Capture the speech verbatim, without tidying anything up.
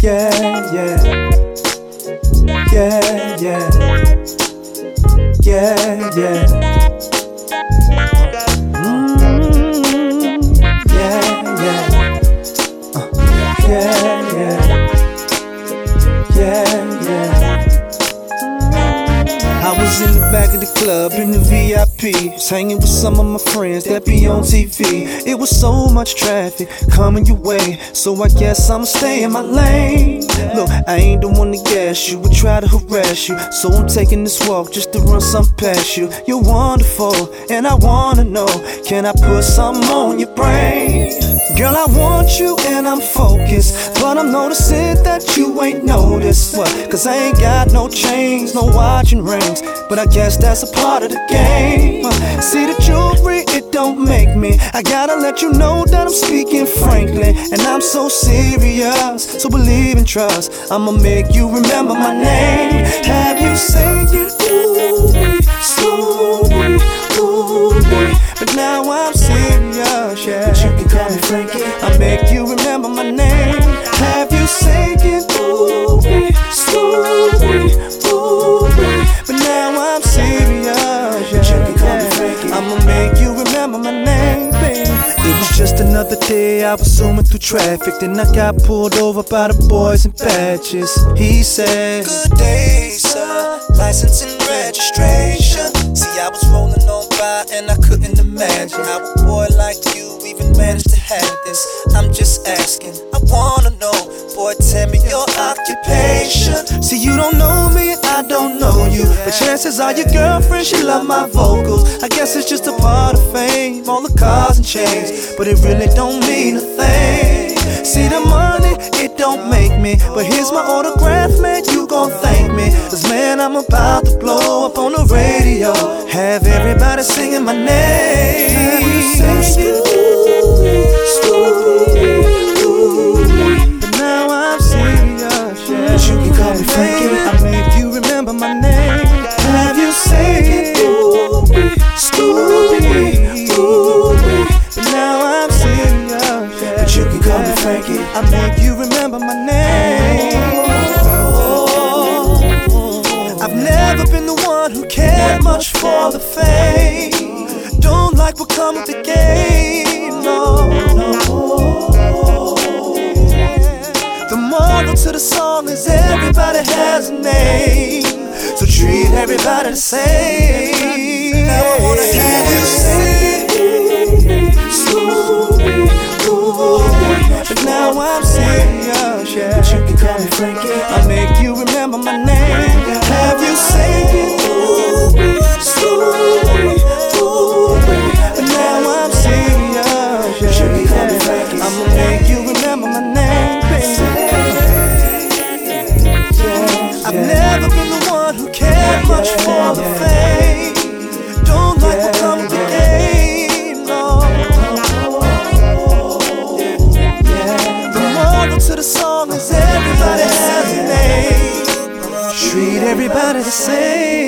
Yeah, yeah. Yeah, yeah. Yeah, yeah. Mm, yeah, yeah. Uh, yeah, yeah. Yeah, yeah. I was in the back of the club in the V I P, was hanging with some of my friends that be on T V. It was so much traffic coming your way, so I guess I'ma stay in my lane. Look, I ain't the one to gas you, would try to harass you, so I'm taking this walk just to run something past you. You're wonderful, and I wanna know, can I put something on your brain? Girl, I want you and I'm focused, but I'm noticing that you ain't noticed. What? Cause I ain't got no chains, no watching rings, but I guess that's a part of the game. uh, See the jewelry, it don't make me. I gotta let you know that I'm speaking frankly, and I'm so serious, so believe and trust. I'ma make you remember my name. Have you saying ooh wee, slowly, ooh wee, but now I'm serious, yeah. But you can call me Frankie. I make you remember my name. Have you saying ooh wee, slowly, ooh wee, but now I'm serious, yeah. But you can call me Frankie. I'ma make you remember my name, baby. It was just another day, I was zooming through traffic, then I got pulled over by the boys in patches. He said, good day, sir, license and registration. See, I was rolling on by and I couldn't imagine how a boy like you even managed to have this. I'm just asking, I wanna know, boy, tell me your occupation. See, you don't know me and I don't know you, but chances are your girlfriend, she love my vocals. I guess it's just a part of fame, all the cars and chains, but it really don't mean a thing. See, the money, it don't make me, but here's my autograph, man, you gon' thank me. Cause man, I'm about to blow up on the radio, have everybody singing my name. Slowly, slowly, slowly, but now I'm serious, yeah. But you can call me Frankie. I make you remember my name. Have you said slowly, slowly, slowly, but now I'm serious, yeah. But you can call me Frankie. I make you remember my name. I've never been the one who cared much for the fame. Don't like what come with the game, no, no. The moral to the song is everybody has a name, so treat everybody the same. Now I wanna have you say slowly, slowly, but now I'm serious, yeah. But you can call me Frankie. I make you remember my name. Have you say slowly, slowly, slowly, but now I'm serious, yeah. But you can call me Frankie. I'ma make you remember my name, baby. I've never been the one who cared much for the fame. Don't like what come with the game, no. The moral to the song is everybody has a name, treat everybody the same.